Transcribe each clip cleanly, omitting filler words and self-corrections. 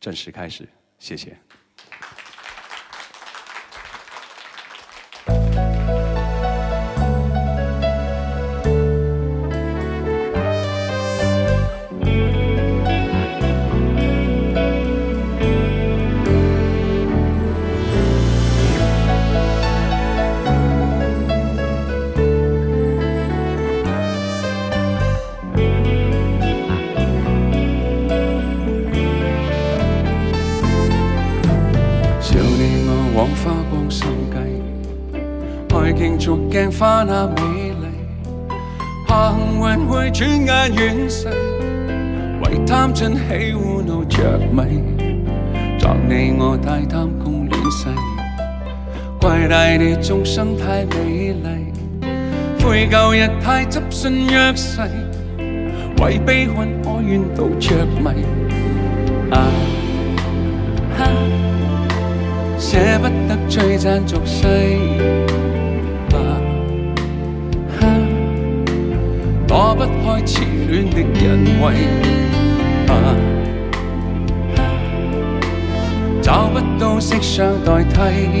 正式开始，谢谢。往花光心计，愛競逐鏡花那美麗，怕幸運會轉眼遠逝，為貪盡喜惡怒着迷，作你我太貪共戀世，怪大地眾生太美麗，悔舊日太執信約誓，為悲歡哀怨都着迷。捨不得璀璨俗世，躲不開痴戀的人為，找不到色相代替，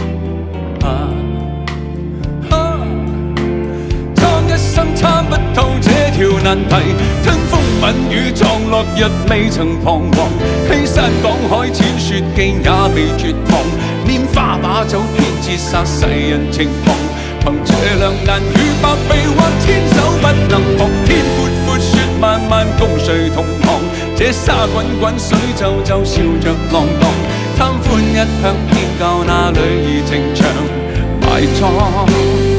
貪一生參不透這條難題，吞風吻雨撞落日未曾彷徨，欺山趕海淺雪徑也未絕望，拈花把酒偏折殺世人情狂，憑這兩眼與百臂或千手不能防，天闊闊雪漫漫共誰同航，這沙滾滾水皺皺笑着浪蕩，貪歡一晌偏教那女兒情長埋葬，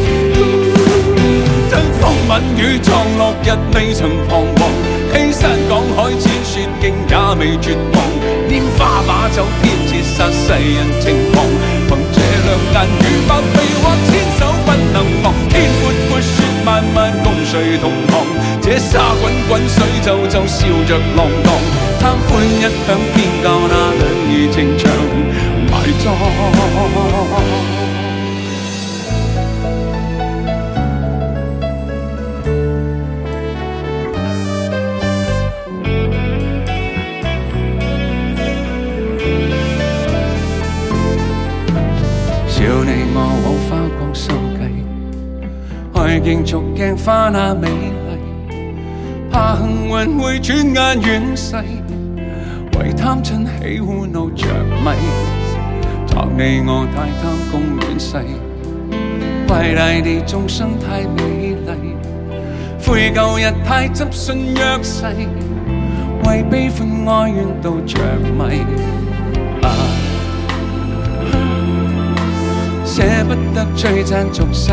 吞風吻雨撞落日未曾彷徨，欺山趕海淺雪徑也未絕望，拈花把酒偏折殺世人情狂，憑這兩眼與百臂或千手不能防，天闊闊雪漫漫共誰同航，這沙滾滾水皺皺笑着浪蕩，貪歡一晌偏教那女兒情長埋葬。笑你我往花光心計，愛競逐鏡花那美麗，怕幸運會轉眼遠逝，為貪盡喜惡怒着迷，作你我太貪共戀世，怪大地眾生太美麗，悔舊日太執信約誓，為悲歡哀怨都着迷。捨不得璀璨俗世，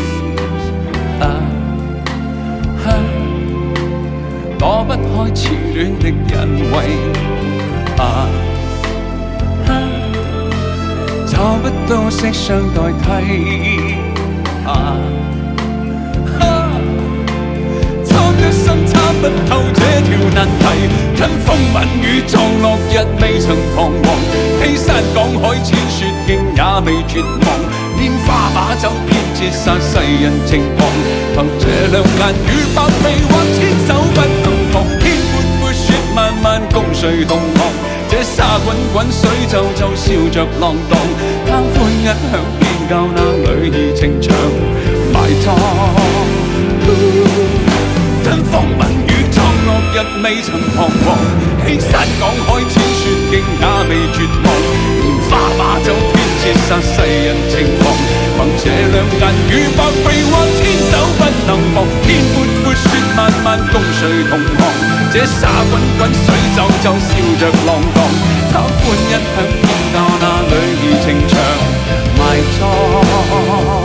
躲不開痴戀的人為，找不到色相代替，貪一生參不透這條難題，吞風吻雨撞落日未曾彷徨，欺山趕海淺雪徑也未絕望，拈花把酒偏折殺世人情狂，憑這兩眼與百臂或千手不能防，天闊闊雪漫漫共誰同航，這沙滾滾水皺皺笑着浪蕩，貪歡一晌偏教那女兒情長埋葬，吞風吻雨撞落日未曾彷徨，欺山趕海淺雪徑也未絕望，拈花把酒偏折殺世人情狂，憑這兩眼與百臂或千手不能防，天闊闊雪漫漫共誰同航，這沙滾滾水皺皺笑着浪蕩，貪歡一晌偏教那女兒情長埋葬。